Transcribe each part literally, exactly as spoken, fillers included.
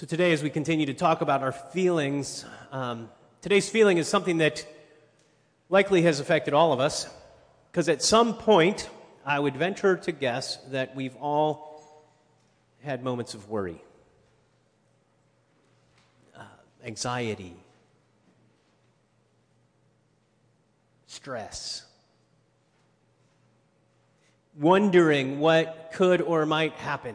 So today, as we continue to talk about our feelings, um, today's feeling is something that likely has affected all of us, because at some point, I would venture to guess that we've all had moments of worry, uh, anxiety, stress, wondering what could or might happen,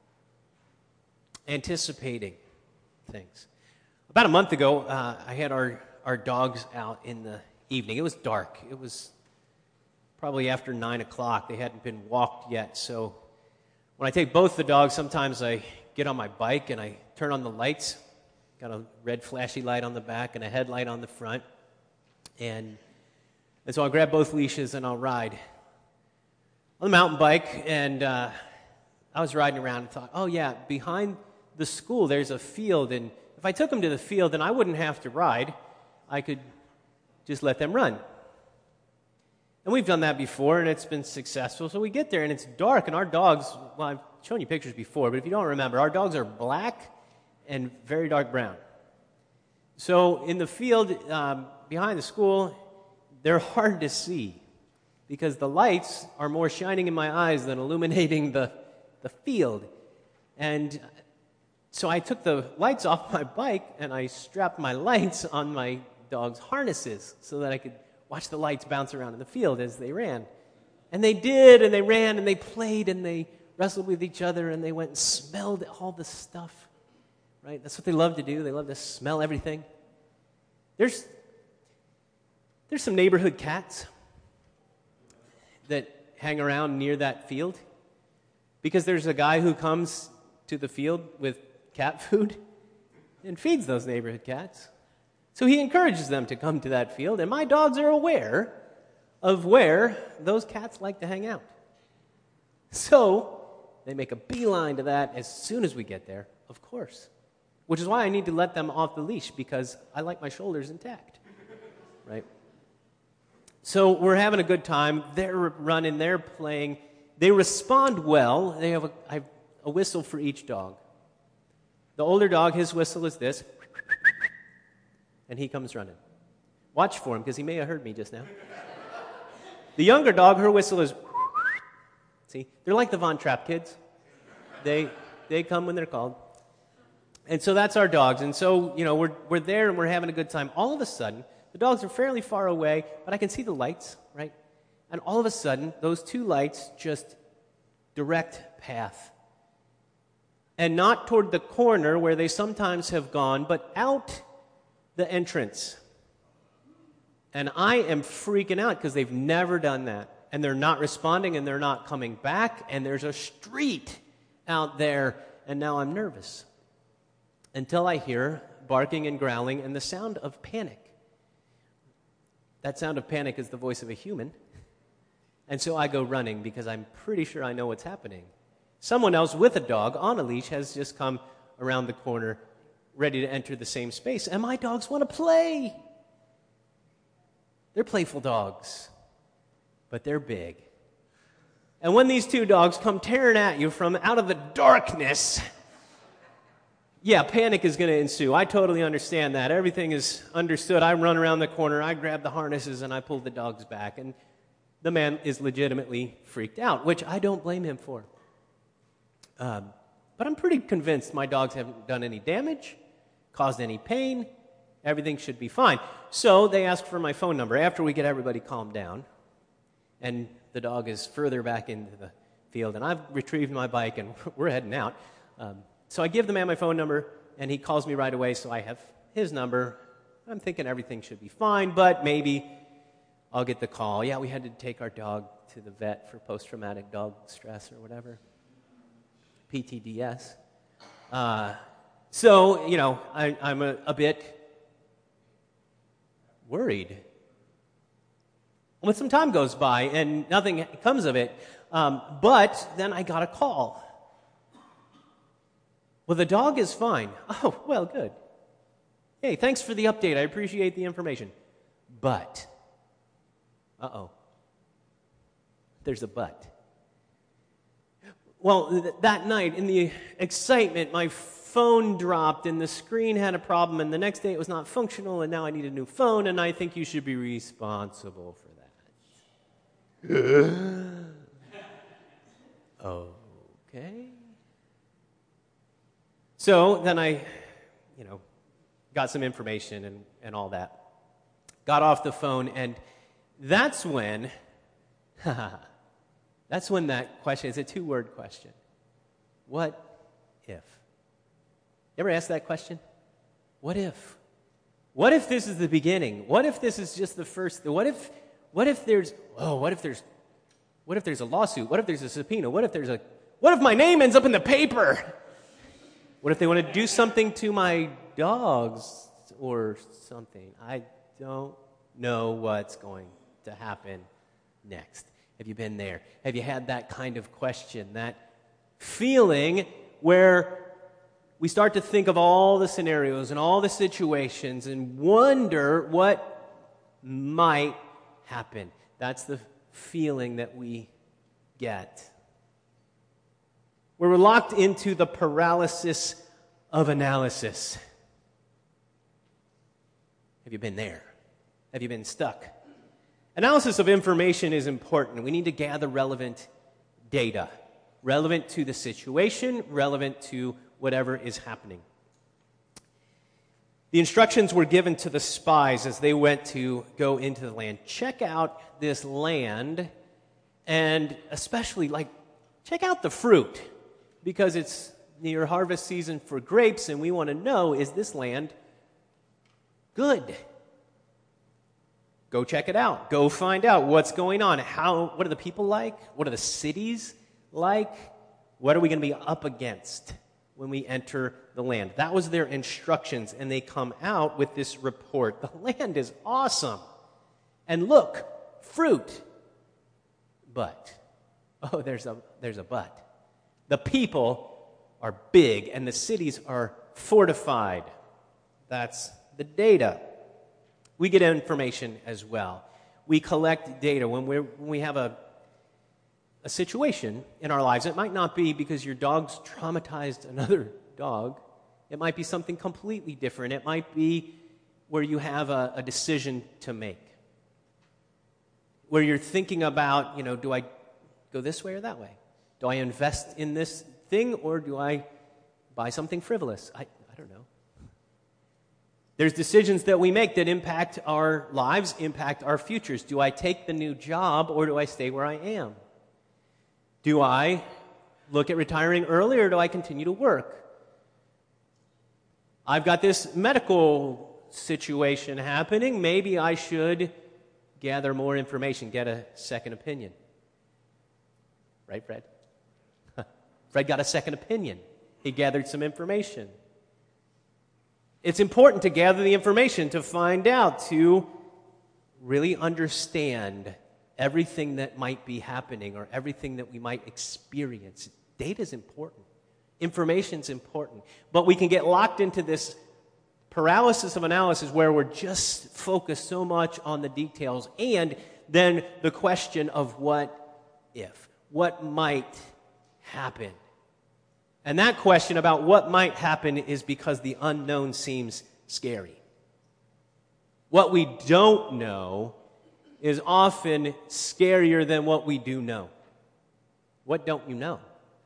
anticipating things. About a month ago, uh, I had our, our dogs out in the evening. It was dark. It was probably after nine o'clock. They hadn't been walked yet. So when I take both the dogs, sometimes I get on my bike and I turn on the lights. Got a red flashy light on the back and a headlight on the front. And, and so I'll grab both leashes and I'll ride on the mountain bike. And uh, I was riding around and thought, oh yeah, behind the school there's a field, and if I took them to the field, then I wouldn't have to ride. I could just let them run. And we've done that before, and it's been successful. So we get there, and it's dark, and our dogs, well, I've shown you pictures before, but if you don't remember, our dogs are black and very dark brown. So in the field um, behind the school, they're hard to see because the lights are more shining in my eyes than illuminating the, the field. And so I took the lights off my bike, and I strapped my lights on my dog's harnesses so that I could watch the lights bounce around in the field as they ran. And they did, and they ran, and they played, and they wrestled with each other, and they went and smelled all the stuff, right? That's what they love to do. They love to smell everything. There's, there's some neighborhood cats that hang around near that field because there's a guy who comes to the field with cat food and feeds those neighborhood cats. So he encourages them to come to that field, and my dogs are aware of where those cats like to hang out. So they make a beeline to that as soon as we get there, of course, which is why I need to let them off the leash, because I like my shoulders intact, right? So we're having a good time. They're running, they're playing. They respond well. They have a, I have a whistle for each dog. The older dog, his whistle is this, and he comes running. Watch for him, because he may have heard me just now. The younger dog, her whistle is, see, they're like the Von Trapp kids. They they come when they're called. And so that's our dogs. And so, you know, we're we're there and we're having a good time. All of a sudden, the dogs are fairly far away, but I can see the lights, right? And all of a sudden, those two lights just direct path. And not toward the corner where they sometimes have gone, but out the entrance. And I am freaking out because they've never done that. And they're not responding, and they're not coming back, and there's a street out there, and now I'm nervous. Until I hear barking and growling and the sound of panic. That sound of panic is the voice of a human. And so I go running because I'm pretty sure I know what's happening. Someone else with a dog on a leash has just come around the corner ready to enter the same space, and my dogs want to play. They're playful dogs, but they're big. And when these two dogs come tearing at you from out of the darkness, yeah, panic is going to ensue. I totally understand that. Everything is understood. I run around the corner, I grab the harnesses, and I pull the dogs back, and the man is legitimately freaked out, which I don't blame him for. Um, but I'm pretty convinced my dogs haven't done any damage, caused any pain. Everything should be fine. So they ask for my phone number after we get everybody calmed down. And the dog is further back into the field. And I've retrieved my bike, and we're heading out. Um, so I give the man my phone number, and he calls me right away, so I have his number. I'm thinking everything should be fine, but maybe I'll get the call. Yeah, we had to take our dog to the vet for post-traumatic dog stress or whatever. P T D S. Uh, so, you know, I, I'm a, a bit worried. When some time goes by and nothing comes of it, um, but then I got a call. Well, the dog is fine. Oh, well, good. Hey, thanks for the update. I appreciate the information. But, uh-oh, there's a but. Well, th- that night, in the excitement, my phone dropped and the screen had a problem and the next day it was not functional and now I need a new phone and I think you should be responsible for that. Okay. So then I, you know, got some information and, and all that. Got off the phone, and that's when, that's when that question, it's a two-word question. What if? You ever ask that question? What if? What if this is the beginning? What if this is just the first, what if, what if there's, oh, what if there's, what if there's a lawsuit? What if there's a subpoena? What if there's a, what if my name ends up in the paper? What if they want to do something to my dogs or something? I don't know what's going to happen next. Have you been there? Have you had that kind of question, that feeling where we start to think of all the scenarios and all the situations and wonder what might happen? That's the feeling that we get. Where we're locked into the paralysis of analysis. Have you been there? Have you been stuck? Analysis of information is important. We need to gather relevant data, relevant to the situation, relevant to whatever is happening. The instructions were given to the spies as they went to go into the land. Check out this land, and especially, like, check out the fruit, because it's near harvest season for grapes, and we want to know, is this land good? Go check it out. Go find out what's going on. How? What are the people like? What are the cities like? What are we going to be up against when we enter the land? That was their instructions, and they come out with this report. The land is awesome. And look, fruit. But, oh, there's a, there's a but. The people are big, and the cities are fortified. That's the data. We get information as well. We collect data. When, we're, when we have a, a situation in our lives, it might not be because your dog's traumatized another dog. It might be something completely different. It might be where you have a, a decision to make, where you're thinking about, you know, do I go this way or that way? Do I invest in this thing, or do I buy something frivolous? I, I don't know. There's decisions that we make that impact our lives, impact our futures. Do I take the new job, or do I stay where I am? Do I look at retiring early, or do I continue to work? I've got this medical situation happening. Maybe I should gather more information, get a second opinion. Right, Fred? Fred got a second opinion. He gathered some information. It's important to gather the information, to find out, to really understand everything that might be happening or everything that we might experience. Data is important. Information is important. But we can get locked into this paralysis of analysis where we're just focused so much on the details, and then the question of what if, what might happen. And that question about what might happen is because the unknown seems scary. What we don't know is often scarier than what we do know. What don't you know?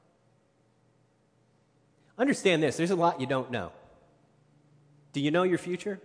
Understand this, there's a lot you don't know. Do you know your future?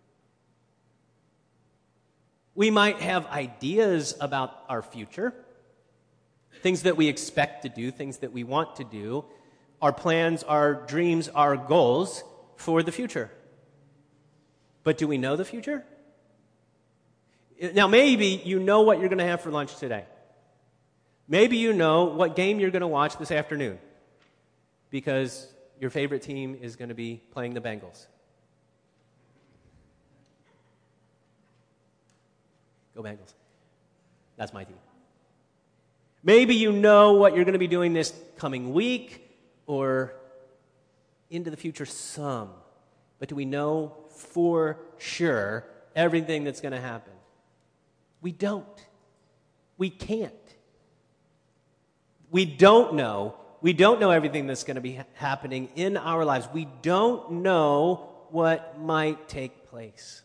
We might have ideas about our future, things that we expect to do, things that we want to do, our plans, our dreams, our goals for the future. But do we know the future? Now, maybe you know what you're going to have for lunch today. Maybe you know what game you're going to watch this afternoon because your favorite team is going to be playing the Bengals. Go Bengals. That's my team. Maybe you know what you're going to be doing this coming week or into the future some. But do we know for sure everything that's going to happen? We don't. We can't. We don't know We don't know everything that's going to be ha- happening in our lives. We don't know what might take place.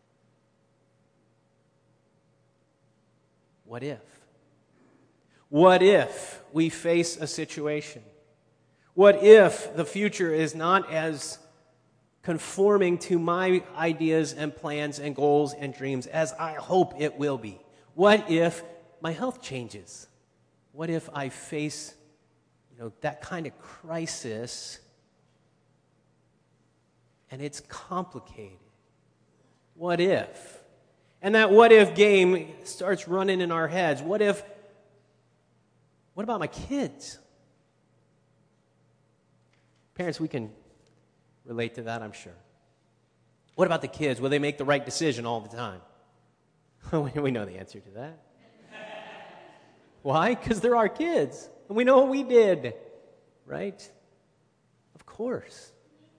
What if? What if we face a situation? What if the future is not as conforming to my ideas and plans and goals and dreams as I hope it will be? What if my health changes? What if I face, you know, that kind of crisis and it's complicated? What if? And that what if game starts running in our heads. What if, what about my kids? Parents, we can relate to that, I'm sure. What about the kids? Will they make the right decision all the time? We know the answer to that. Why? Because they're our kids, and we know what we did, right? Of course.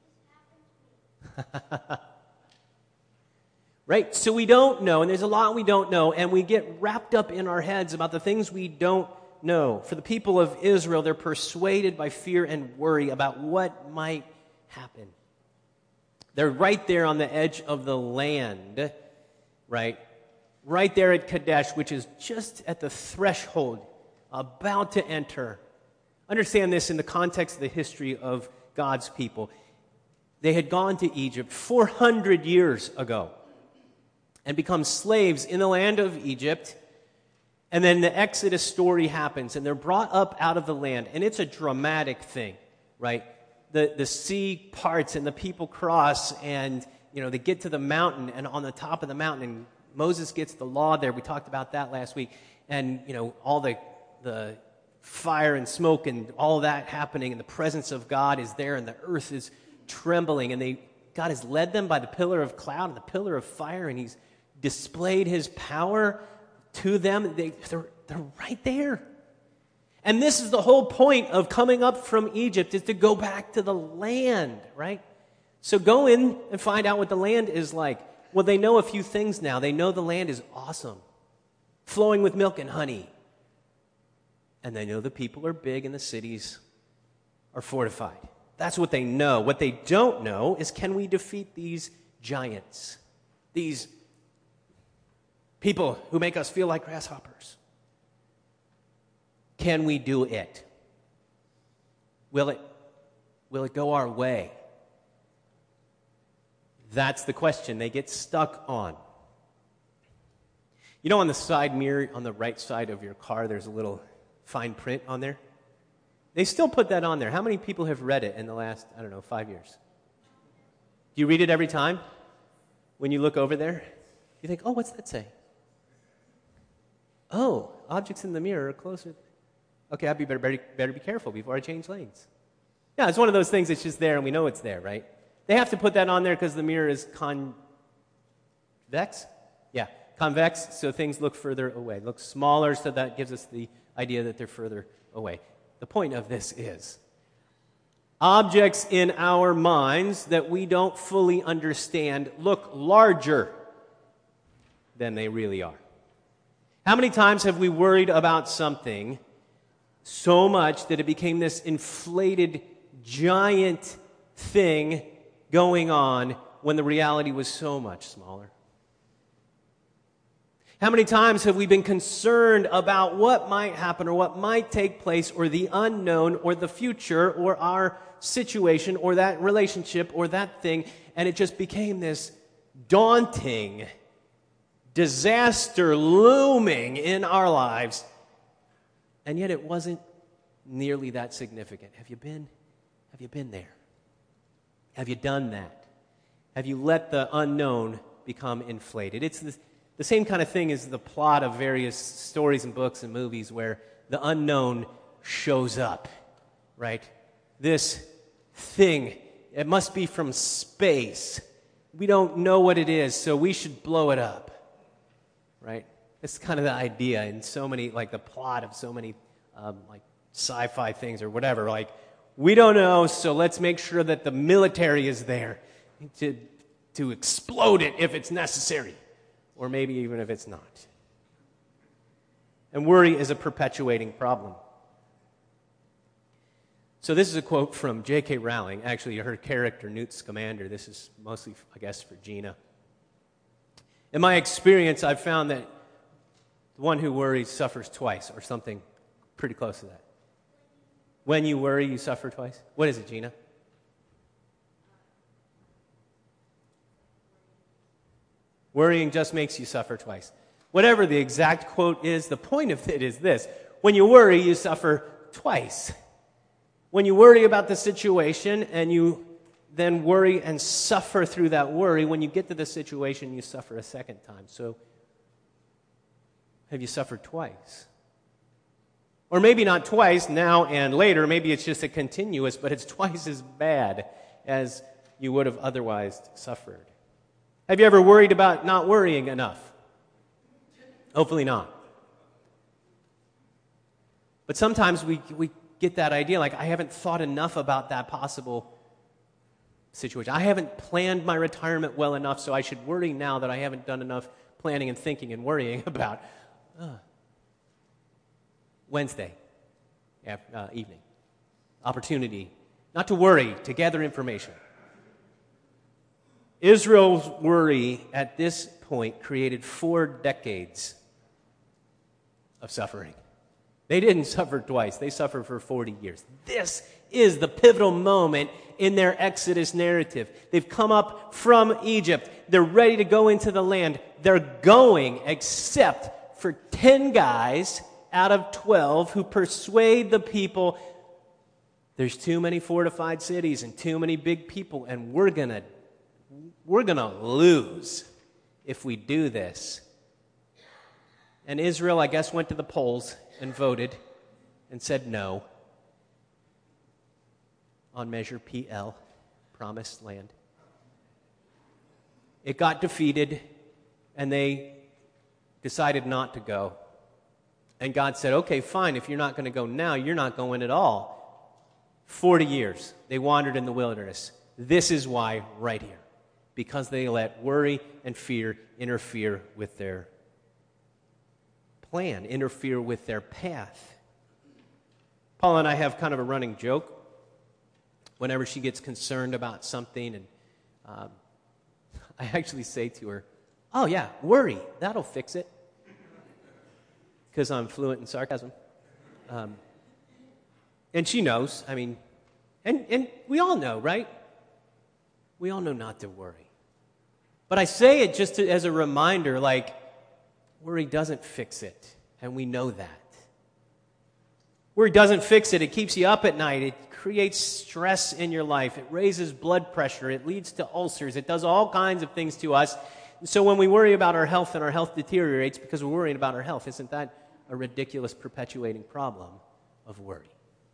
Right? So we don't know, and there's a lot we don't know, and we get wrapped up in our heads about the things we don't know. For the people of Israel, they're persuaded by fear and worry about what might happen. They're right there on the edge of the land, right? Right there at Kadesh, which is just at the threshold, about to enter. Understand this in the context of the history of God's people. They had gone to Egypt four hundred years ago and become slaves in the land of Egypt. And then the Exodus story happens, and they're brought up out of the land. And it's a dramatic thing, right? The, the sea parts, and the people cross, and, you know, they get to the mountain, and on the top of the mountain, and Moses gets the law there. We talked about that last week. And, you know, all the the fire and smoke and all that happening, and the presence of God is there, and the earth is trembling. And they God has led them by the pillar of cloud and the pillar of fire, and he's displayed his power to them. They, they're, they're right there. And this is the whole point of coming up from Egypt, is to go back to the land, right? So go in and find out what the land is like. Well, they know a few things now. They know the land is awesome, flowing with milk and honey. And they know the people are big and the cities are fortified. That's what they know. What they don't know is, can we defeat these giants, these people who make us feel like grasshoppers? Can we do it? Will it, will it go our way? That's the question they get stuck on. You know, on the side mirror, on the right side of your car, there's a little fine print on there. They still put that on there. How many people have read it in the last, I don't know, five years? Do you read it every time? When you look over there? You think, oh, what's that say? Oh, objects in the mirror are closer. Okay, I'd be better, better, better be careful before I change lanes. Yeah, it's one of those things that's just there and we know it's there, right? They have to put that on there because the mirror is convex? Yeah, convex, so things look further away. Look smaller, so that gives us the idea that they're further away. The point of this is, objects in our minds that we don't fully understand look larger than they really are. How many times have we worried about something so much that it became this inflated, giant thing going on when the reality was so much smaller? How many times have we been concerned about what might happen or what might take place or the unknown or the future or our situation or that relationship or that thing, and it just became this daunting disaster looming in our lives, and yet it wasn't nearly that significant. Have you been, have you been there? Have you done that? Have you let the unknown become inflated? It's the, the same kind of thing as the plot of various stories and books and movies where the unknown shows up, right? This thing, it must be from space. We don't know what it is, so we should blow it up, right? It's kind of the idea in so many, like the plot of so many um, like sci-fi things or whatever. Like, we don't know, so let's make sure that the military is there to, to explode it if it's necessary, or maybe even if it's not. And worry is a perpetuating problem. So this is a quote from J K. Rowling, actually her character, Newt Scamander. This is mostly, I guess, for Gina. In my experience, I've found that the one who worries suffers twice, or something pretty close to that. When you worry, you suffer twice. What is it, Gina? Worrying just makes you suffer twice. Whatever the exact quote is, the point of it is this. When you worry, you suffer twice. When you worry about the situation and you then worry and suffer through that worry, when you get to the situation, you suffer a second time. So, have you suffered twice? Or maybe not twice, now and later. Maybe it's just a continuous, but it's twice as bad as you would have otherwise suffered. Have you ever worried about not worrying enough? Hopefully not. But sometimes we, we get that idea, like, I haven't thought enough about that possible situation. I haven't planned my retirement well enough, so I should worry now that I haven't done enough planning and thinking and worrying about uh, Wednesday after, uh, evening. Opportunity not to worry, to gather information. Israel's worry at this point created four decades of suffering. They didn't suffer twice. They suffered for forty years. This is the pivotal moment in their Exodus narrative. They've come up from Egypt. They're ready to go into the land. They're going except for ten guys out of twelve who persuade the people, there's too many fortified cities and too many big people, and we're gonna, we're gonna lose if we do this. And Israel, I guess, went to the polls and voted and said no on Measure P L, Promised Land. It got defeated, and they decided not to go. And God said, okay, fine, if you're not going to go now, you're not going at all. Forty years, they wandered in the wilderness. This is why right here. Because they let worry and fear interfere with their plan, interfere with their path. Paula and I have kind of a running joke. Whenever she gets concerned about something, and um, I actually say to her, oh yeah, worry, that'll fix it. Because I'm fluent in sarcasm. Um, and she knows, I mean, and, and we all know, right? We all know not to worry. But I say it just to, as a reminder, like, worry doesn't fix it, and we know that. Worry doesn't fix it. It keeps you up at night. It creates stress in your life. It raises blood pressure. It leads to ulcers. It does all kinds of things to us. And so when we worry about our health and our health deteriorates because we're worrying about our health, isn't that a ridiculous perpetuating problem of worry?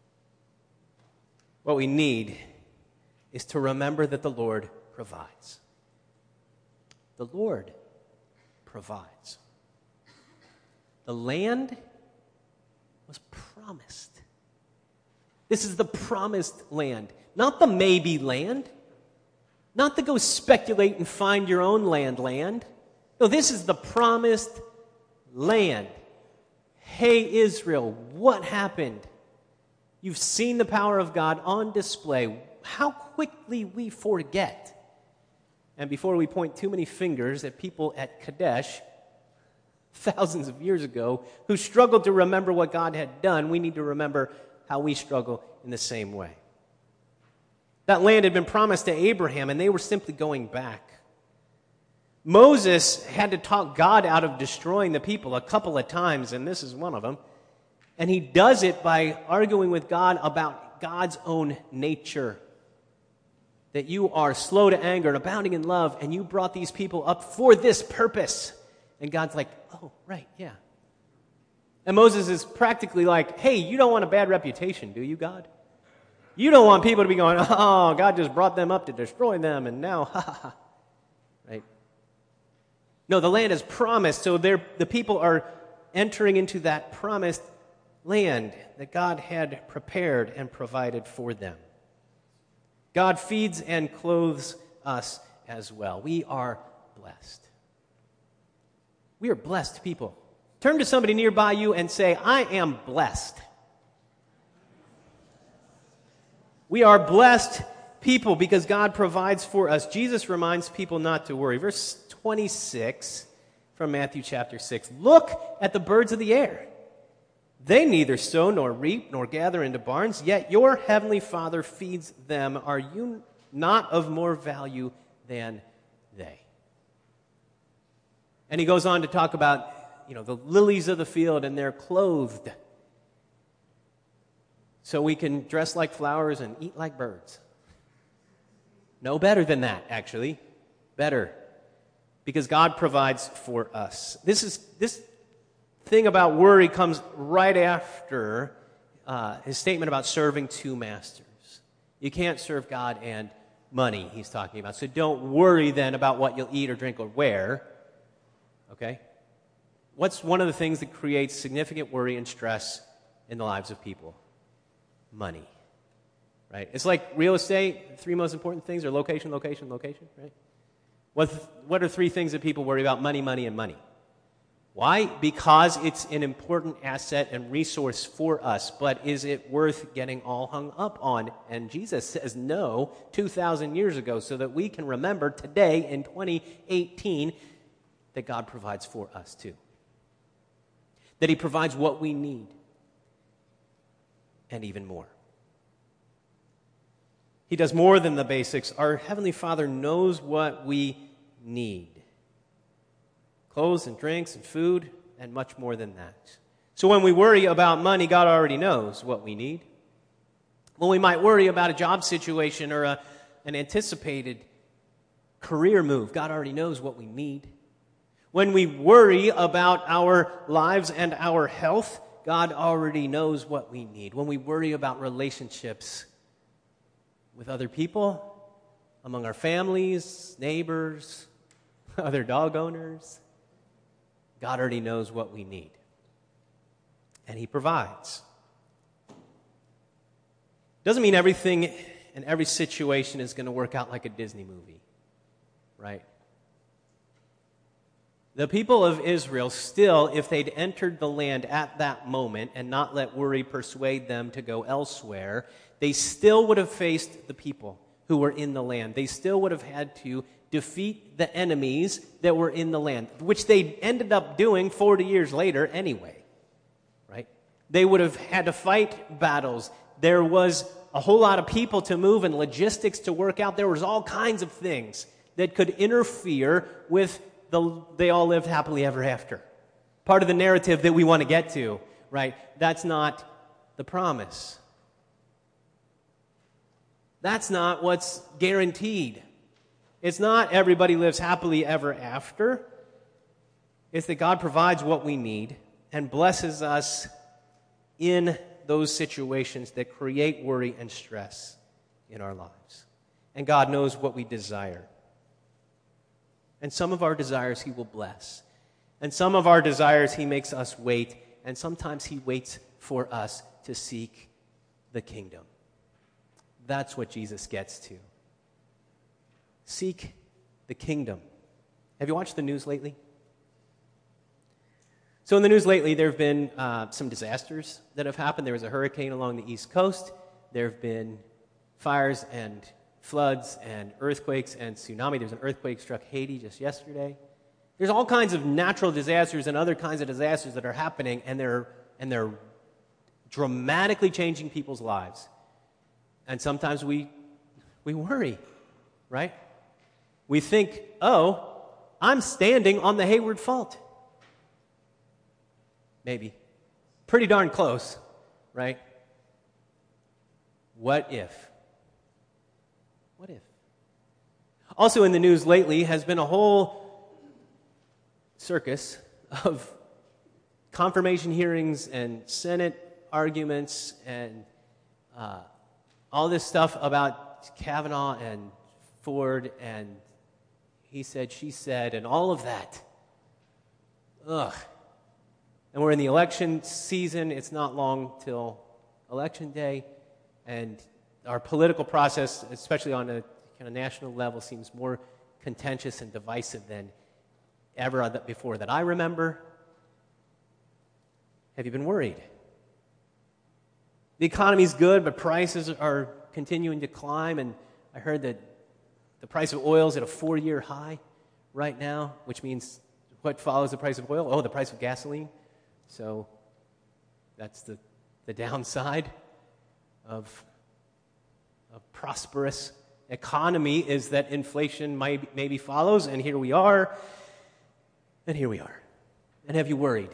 What we need is to remember that the Lord provides. The Lord provides. The land was promised. This is the promised land, not the maybe land, not the go speculate and find your own land land. No, this is the promised land. Hey, Israel, what happened? You've seen the power of God on display. How quickly we forget. And before we point too many fingers at people at Kadesh thousands of years ago who struggled to remember what God had done, we need to remember how we struggle in the same way. That land had been promised to Abraham, and they were simply going back. Moses had to talk God out of destroying the people a couple of times, and this is one of them. And he does it by arguing with God about God's own nature. That you are slow to anger and abounding in love, and you brought these people up for this purpose. And God's like, oh, right, yeah. And Moses is practically like, hey, you don't want a bad reputation, do you, God? You don't want people to be going, oh, God just brought them up to destroy them, and now, ha, ha, ha. Right? No, the land is promised, so the people are entering into that promised land that God had prepared and provided for them. God feeds and clothes us as well. We are blessed. We are blessed people. Turn to somebody nearby you and say, I am blessed. We are blessed people because God provides for us. Jesus reminds people not to worry. Verse twenty-six from Matthew chapter six. Look at the birds of the air. They neither sow nor reap nor gather into barns, yet your heavenly Father feeds them. Are you not of more value than they? And he goes on to talk about, you know, the lilies of the field, and they're clothed. So we can dress like flowers and eat like birds. No better than that, actually. Better. Because God provides for us. This is this thing about worry comes right after uh, his statement about serving two masters. You can't serve God and money, he's talking about. So don't worry then about what you'll eat or drink or wear. Okay? What's one of the things that creates significant worry and stress in the lives of people? Money. Right? It's like real estate. Three most important things are location, location, location. Right? What, what are three things that people worry about? Money, money, and money. Why? Because it's an important asset and resource for us. But is it worth getting all hung up on? And Jesus says no two thousand years ago, so that we can remember today in twenty eighteen that God provides for us too. That he provides what we need and even more. He does more than the basics. Our Heavenly Father knows what we need. Clothes and drinks and food and much more than that. So when we worry about money, God already knows what we need. When we might worry about a job situation or a, an anticipated career move, God already knows what we need. When we worry about our lives and our health, God already knows what we need. When we worry about relationships with other people, among our families, neighbors, other dog owners, God already knows what we need. And he provides. Doesn't mean everything in every situation is going to work out like a Disney movie, right? The people of Israel still, if they'd entered the land at that moment and not let worry persuade them to go elsewhere, they still would have faced the people who were in the land. They still would have had to defeat the enemies that were in the land, which they ended up doing forty years later anyway, right? They would have had to fight battles. There was a whole lot of people to move and logistics to work out. There was all kinds of things that could interfere with the they all lived happily ever after. Part of the narrative that we want to get to, right? That's not the promise. That's not what's guaranteed. It's not everybody lives happily ever after. It's that God provides what we need and blesses us in those situations that create worry and stress in our lives. And God knows what we desire. And some of our desires he will bless. And some of our desires he makes us wait. And sometimes he waits for us to seek the kingdom. That's what Jesus gets to. Seek the kingdom. Have you watched the news lately? So in the news lately, there have been uh, some disasters that have happened. There was a hurricane along the East Coast. There have been fires and floods and earthquakes and tsunami. There's an earthquake struck Haiti just yesterday. There's all kinds of natural disasters and other kinds of disasters that are happening, and they're and they're dramatically changing people's lives. And sometimes we we worry, right? We think, oh, I'm standing on the Hayward Fault. Maybe. Pretty darn close, right? What if? What if? Also in the news lately has been a whole circus of confirmation hearings and Senate arguments and uh, all this stuff about Kavanaugh and Ford and he said, she said, and all of that. Ugh. And we're in the election season. It's not long till election day. And our political process, especially on a kind of national level, seems more contentious and divisive than ever before that I remember. Have you been worried? The economy's good, but prices are continuing to climb, and I heard that the price of oil is at a four-year high right now, which means what follows the price of oil? Oh, the price of gasoline. So that's the, the downside of a prosperous economy, is that inflation might, maybe follows, and here we are, and here we are. And have you worried?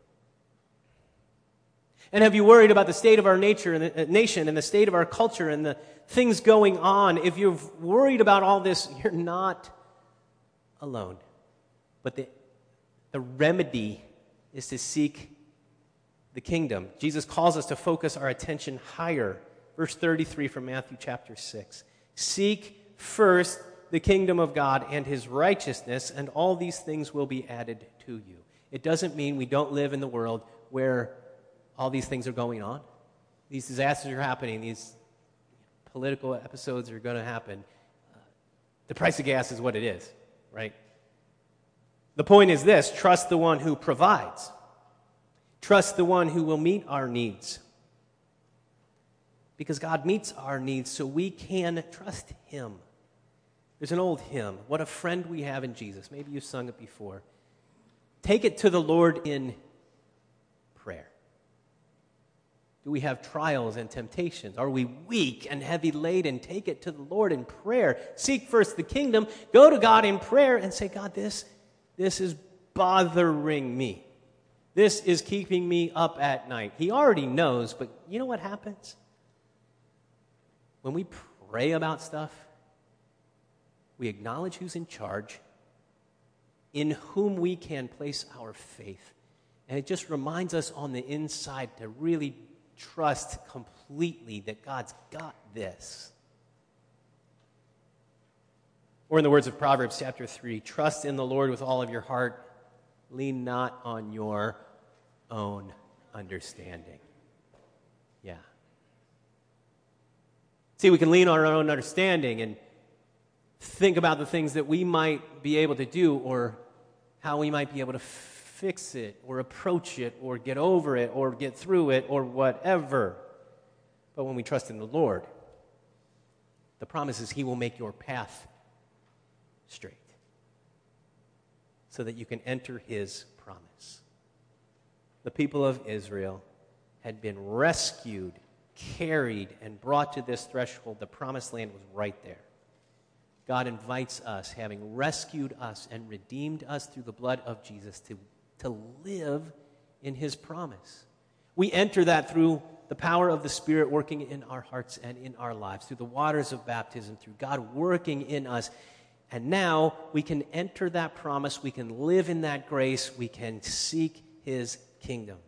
And have you worried about the state of our nature and the, uh, nation and the state of our culture and the things going on? If you've worried about all this, you're not alone. But the, the remedy is to seek the kingdom. Jesus calls us to focus our attention higher. Verse thirty-three from Matthew chapter six. Seek first the kingdom of God and his righteousness, and all these things will be added to you. It doesn't mean we don't live in the world where all these things are going on. These disasters are happening. These political episodes are going to happen. Uh, the price of gas is what it is, right? The point is this: trust the one who provides. Trust the one who will meet our needs. Because God meets our needs, so we can trust him. There's an old hymn, "What a Friend We Have in Jesus." Maybe you've sung it before. Take it to the Lord in prayer. Do we have trials and temptations? Are we weak and heavy laden? Take it to the Lord in prayer. Seek first the kingdom. Go to God in prayer and say, God, this, this is bothering me. This is keeping me up at night. He already knows, but you know what happens? When we pray about stuff, we acknowledge who's in charge, in whom we can place our faith. And it just reminds us on the inside to really trust completely that God's got this. Or in the words of Proverbs chapter three, trust in the Lord with all of your heart, lean not on your own understanding. Yeah. See, we can lean on our own understanding and think about the things that we might be able to do, or how we might be able to fix it or approach it or get over it or get through it or whatever. But when we trust in the Lord, the promise is he will make your path straight so that you can enter his promise. The people of Israel had been rescued, carried, and brought to this threshold. The promised land was right there. God invites us, having rescued us and redeemed us through the blood of Jesus, to, to live in his promise. We enter that through the power of the Spirit working in our hearts and in our lives, through the waters of baptism, through God working in us. And now we can enter that promise. We can live in that grace. We can seek his kingdom.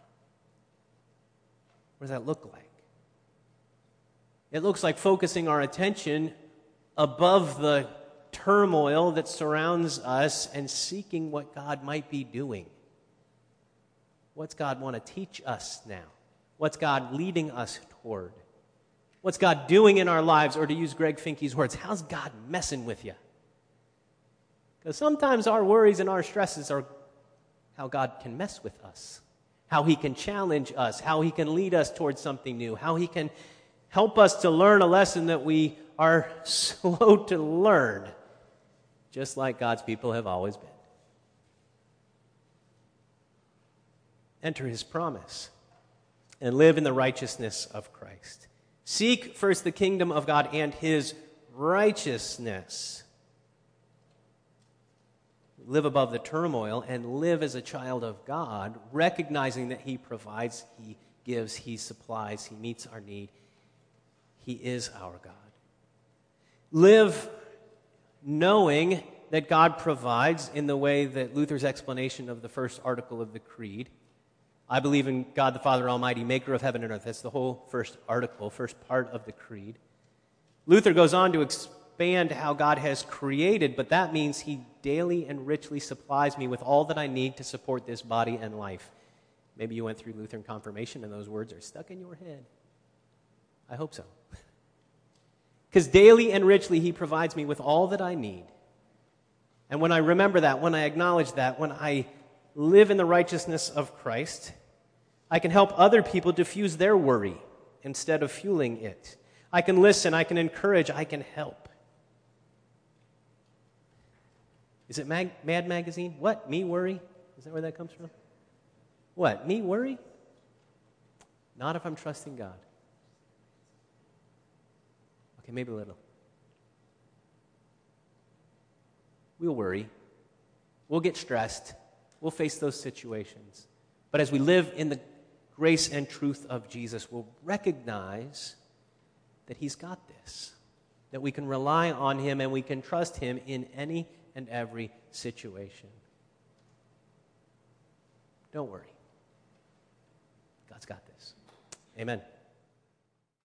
What does that look like? It looks like focusing our attention above the turmoil that surrounds us and seeking what God might be doing. What's God want to teach us now? What's God leading us toward? What's God doing in our lives? Or to use Greg Finke's words, how's God messing with you? Because sometimes our worries and our stresses are how God can mess with us, how he can challenge us, how he can lead us towards something new, how he can help us to learn a lesson that we are slow to learn, just like God's people have always been. Enter his promise and live in the righteousness of Christ. Seek first the kingdom of God and his righteousness. Live above the turmoil and live as a child of God, recognizing that he provides, he gives, he supplies, he meets our need. He is our God. Live knowing that God provides in the way that Luther's explanation of the first article of the Creed. I believe in God the Father Almighty, maker of heaven and earth. That's the whole first article, first part of the Creed. Luther goes on to expand how God has created, but that means he daily and richly supplies me with all that I need to support this body and life. Maybe you went through Lutheran confirmation and those words are stuck in your head. I hope so. Because daily and richly he provides me with all that I need. And when I remember that, when I acknowledge that, when I live in the righteousness of Christ, I can help other people diffuse their worry instead of fueling it. I can listen, I can encourage, I can help. Is it Mag- Mad Magazine? What? Me worry? Is that where that comes from? What? Me worry? Not if I'm trusting God. Okay, maybe a little. We'll worry. We'll get stressed. We'll face those situations. But as we live in the grace and truth of Jesus, we'll recognize that He's got this, that we can rely on Him and we can trust Him in any and every situation. Don't worry. God's got this. Amen.